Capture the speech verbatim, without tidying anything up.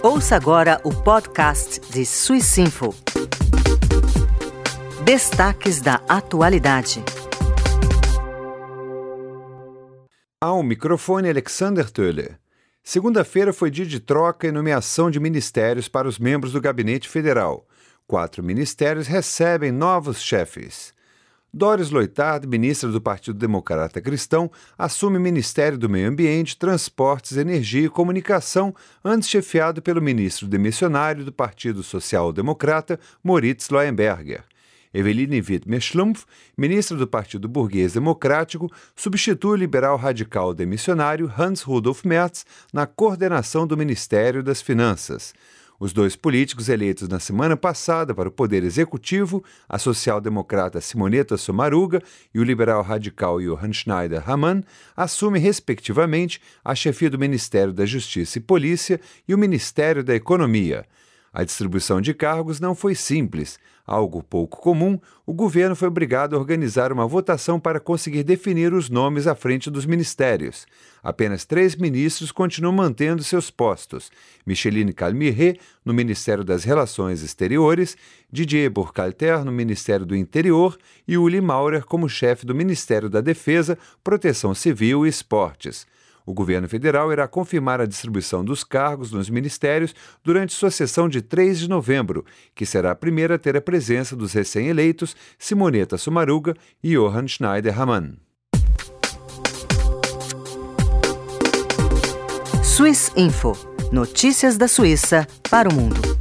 Ouça agora o podcast de Swissinfo. Destaques da atualidade. Ao microfone, Alexander Töller. Segunda-feira foi dia de troca e nomeação de ministérios para os membros do Gabinete Federal. Quatro ministérios recebem novos chefes. Doris Leuthard, ministra do Partido Democrata Cristão, assume o Ministério do Meio Ambiente, Transportes, Energia e Comunicação, antes chefiado pelo ministro demissionário do Partido Social Democrata, Moritz Leuenberger. Eveline Wittmer-Schlumpf, ministra do Partido Burguês Democrático, substitui o liberal radical demissionário Hans Rudolf Merz na coordenação do Ministério das Finanças. Os dois políticos eleitos na semana passada para o Poder Executivo, a social-democrata Simonetta Sommaruga e o liberal radical Johann Schneider-Hammann, assumem, respectivamente, a chefia do Ministério da Justiça e Polícia e o Ministério da Economia. A distribuição de cargos não foi simples. Algo pouco comum, o governo foi obrigado a organizar uma votação para conseguir definir os nomes à frente dos ministérios. Apenas três ministros continuam mantendo seus postos: Micheline Calmeret, no Ministério das Relações Exteriores, Didier Burkhalter, no Ministério do Interior, e Uli Maurer como chefe do Ministério da Defesa, Proteção Civil e Esportes. O governo federal irá confirmar a distribuição dos cargos nos ministérios durante sua sessão de três de novembro, que será a primeira a ter a presença dos recém-eleitos Simonetta Sommaruga e Johann Schneider-Hammann. Swissinfo. Notícias da Suíça para o mundo.